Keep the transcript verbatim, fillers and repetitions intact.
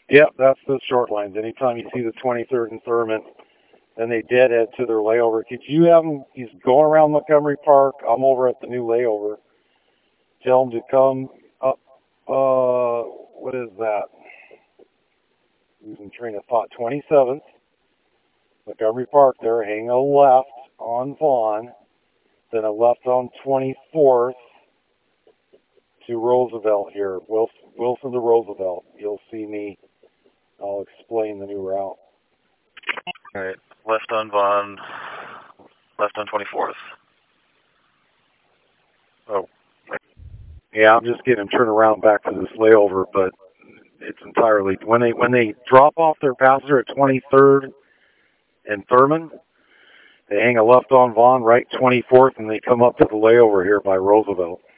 Yep, that's the short lines. Anytime you see the twenty-third and Thurman, then they deadhead to their layover. Could you have him, he's going around Montgomery Park. I'm over at the new layover. Tell him to come up, uh, what is that? Losing train of thought, twenty-seventh. Montgomery Park there, hang a left on Vaughn, then a left on twenty-fourth to Roosevelt here. Wilson, Wilson to Roosevelt. You'll see me. I'll explain the new route. All right, left on Vaughn, left on twenty-fourth. Oh. Yeah, I'm just getting them turned around back to this layover, but it's entirely, when they when they drop off their passenger at twenty-third and Thurman, they hang a left on Vaughn, right twenty-fourth, and they come up to the layover here by Roosevelt.